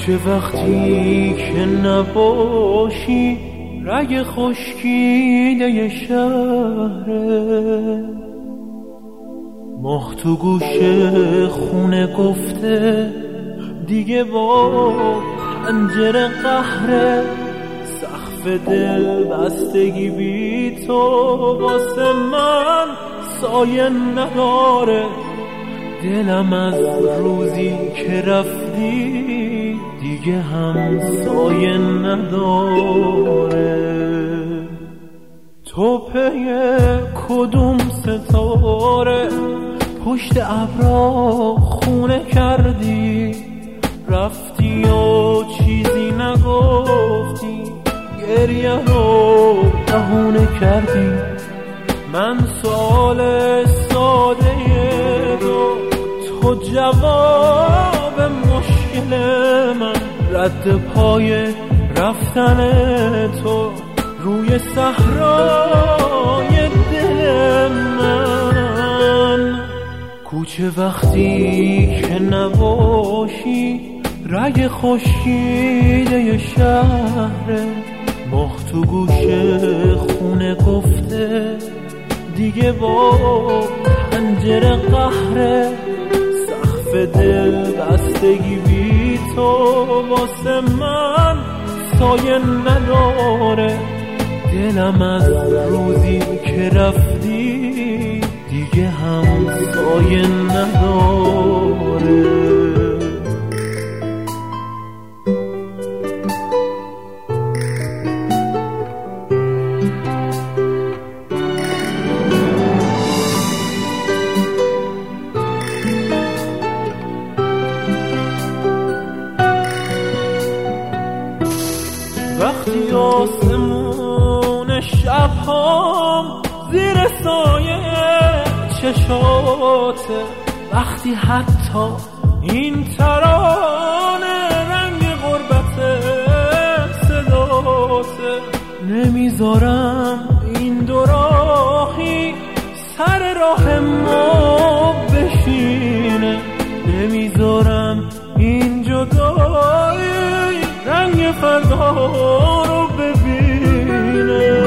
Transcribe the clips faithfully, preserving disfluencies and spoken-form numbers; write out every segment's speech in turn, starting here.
کوچه وقتی که نباشی رگ خشکیده شهره، ماه تو گوشه خونه گفته دیگه با پنجره قهره، سقف دل بستگی بی تو واسه من سایه نداره، دلم از روزی که رفتی دیگه هم سایه نداره. تو پی کدوم ستاره پشت ابرا خونه کردی، رفتی و چیزی نگفتی، گریه رو بهونه کردی. من سوال ساده رو، تو جواب مشکل من، رد پای رفتن تو روی صحرای دل من. کوچه وقتی که نباشی رگ خشکیده شهره، ماه تو گوشه خونه گفته دیگه با پنجره قهره، سقف دل بستگی بی تو واسه من سایه نداره، دلم از روزی که رفتی دیگه هم سایه نداره. وقتی آسمون شبهام زیر سایه چشاته، وقتی حتی این ترانه رنگ غربت صداته، نمیذارم این دو راهی سر راه ما بشینه، نمیذارم این جدایی رنگ فردا رو ببینه.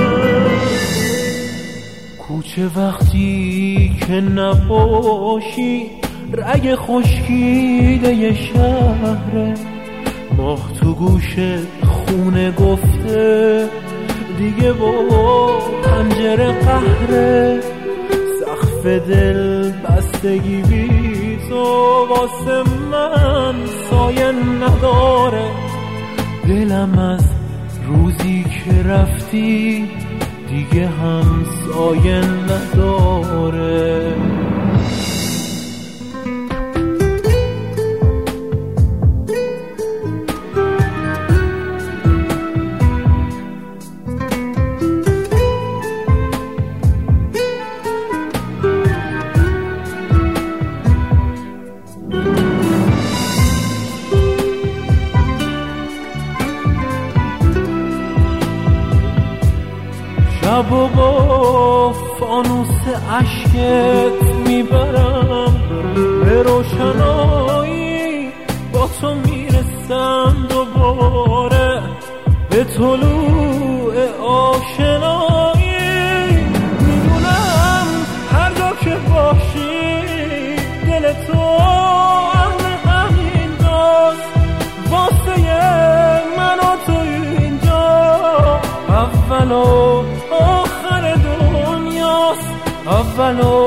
کوچه وقتی که نباشی رگ خشکیده شهره، ماه تو گوشه خونه گفته دیگه با پنجره قهره، سقف دل بستگی بی تو واسه من سایه نداره، دلم از روزی که رفتی دیگه هم سایه نداره. شب و با فانوس عشقت میبرم به روشنایی، با تو میرسم دوباره به طلوع آشنایی. میدونم هر جا که باشی دل تو اهل همین داست، واسه من و تو اینجا اول و آخر دنیاست، اول و